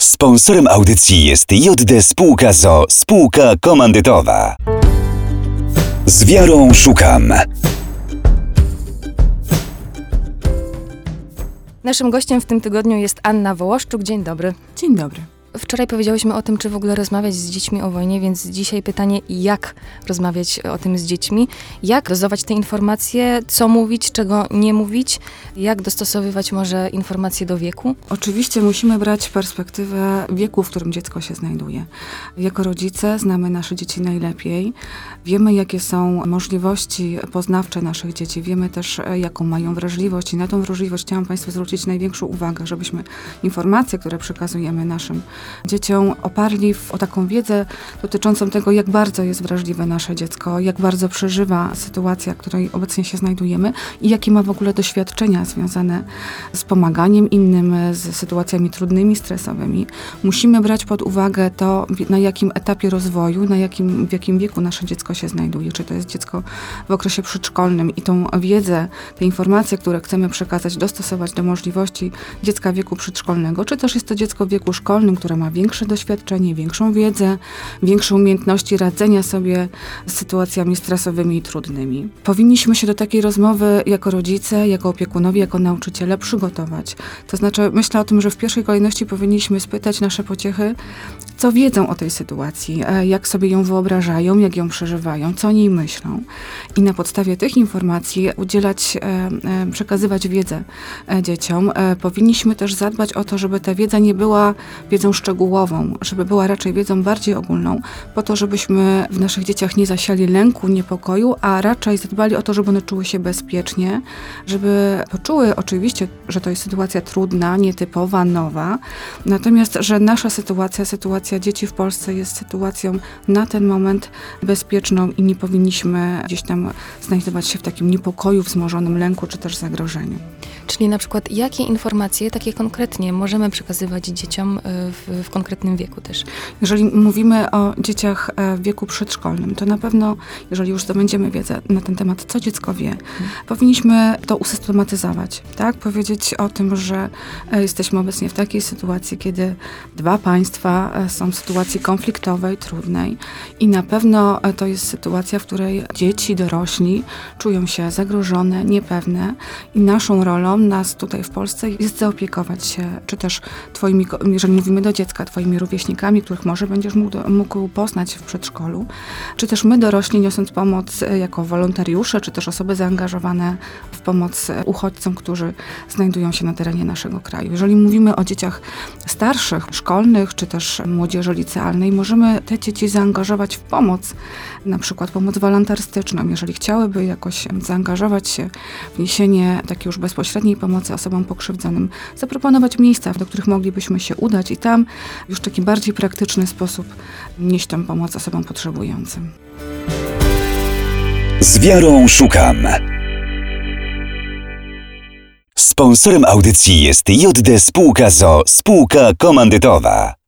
Sponsorem audycji jest JD Spółka ZOO, spółka komandytowa. Z wiarą szukam. Naszym gościem w tym tygodniu jest Anna Wołoszczuk. Dzień dobry. Dzień dobry. Wczoraj powiedziałyśmy o tym, czy w ogóle rozmawiać z dziećmi o wojnie, więc dzisiaj pytanie, jak rozmawiać o tym z dziećmi, jak dozować te informacje, co mówić, czego nie mówić, jak dostosowywać może informacje do wieku? Oczywiście musimy brać perspektywę wieku, w którym dziecko się znajduje. Jako rodzice znamy nasze dzieci najlepiej, wiemy, jakie są możliwości poznawcze naszych dzieci, wiemy też, jaką mają wrażliwość i na tą wrażliwość chciałam Państwu zwrócić największą uwagę, żebyśmy informacje, które przekazujemy naszym dzieciom, oparli o taką wiedzę dotyczącą tego, jak bardzo jest wrażliwe nasze dziecko, jak bardzo przeżywa sytuację, w której obecnie się znajdujemy i jakie ma w ogóle doświadczenia związane z pomaganiem innym, z sytuacjami trudnymi, stresowymi. Musimy brać pod uwagę to, na jakim etapie rozwoju, w jakim wieku nasze dziecko się znajduje. Czy to jest dziecko w okresie przedszkolnym i tą wiedzę, te informacje, które chcemy przekazać, dostosować do możliwości dziecka wieku przedszkolnego, czy też jest to dziecko w wieku szkolnym, które ma większe doświadczenie, większą wiedzę, większe umiejętności radzenia sobie z sytuacjami stresowymi i trudnymi. Powinniśmy się do takiej rozmowy jako rodzice, jako opiekunowie, jako nauczyciele przygotować. To znaczy, myślę o tym, że w pierwszej kolejności powinniśmy spytać nasze pociechy, co wiedzą o tej sytuacji, jak sobie ją wyobrażają, jak ją przeżywają, co o niej myślą. I na podstawie tych informacji przekazywać wiedzę dzieciom. Powinniśmy też zadbać o to, żeby ta wiedza nie była wiedzą szczegółową, żeby była raczej wiedzą bardziej ogólną, po to, żebyśmy w naszych dzieciach nie zasiali lęku, niepokoju, a raczej zadbali o to, żeby one czuły się bezpiecznie, żeby poczuły oczywiście, że to jest sytuacja trudna, nietypowa, nowa, natomiast, że nasza sytuacja dzieci w Polsce jest sytuacją na ten moment bezpieczną i nie powinniśmy gdzieś tam znajdować się w takim niepokoju, wzmożonym lęku czy też zagrożeniu. Czyli na przykład, jakie informacje takie konkretnie możemy przekazywać dzieciom w konkretnym wieku też? Jeżeli mówimy o dzieciach w wieku przedszkolnym, to na pewno, jeżeli już zdobędziemy wiedzę na ten temat, co dziecko wie, powinniśmy to usystematyzować, tak? Powiedzieć o tym, że jesteśmy obecnie w takiej sytuacji, kiedy dwa państwa są w sytuacji konfliktowej, trudnej i na pewno to jest sytuacja, w której dzieci, dorośli czują się zagrożone, niepewne i naszą rolą, nas tutaj w Polsce, jest zaopiekować się, czy też twoimi, jeżeli mówimy do dziecka, twoimi rówieśnikami, których może będziesz mógł poznać w przedszkolu, czy też my dorośli, niosąc pomoc jako wolontariusze, czy też osoby zaangażowane w pomoc uchodźcom, którzy znajdują się na terenie naszego kraju. Jeżeli mówimy o dzieciach starszych, szkolnych, czy też młodzieży licealnej, możemy te dzieci zaangażować w pomoc, na przykład pomoc wolontarystyczną, jeżeli chciałyby jakoś zaangażować się w niesienie takiej już bezpośredniej pomocy osobom pokrzywdzonym, zaproponować miejsca, do których moglibyśmy się udać i tam już w taki bardziej praktyczny sposób nieść tę pomoc osobom potrzebującym. Z wiarą szukam. Sponsorem audycji jest JD Spółka ZOO, spółka komandytowa.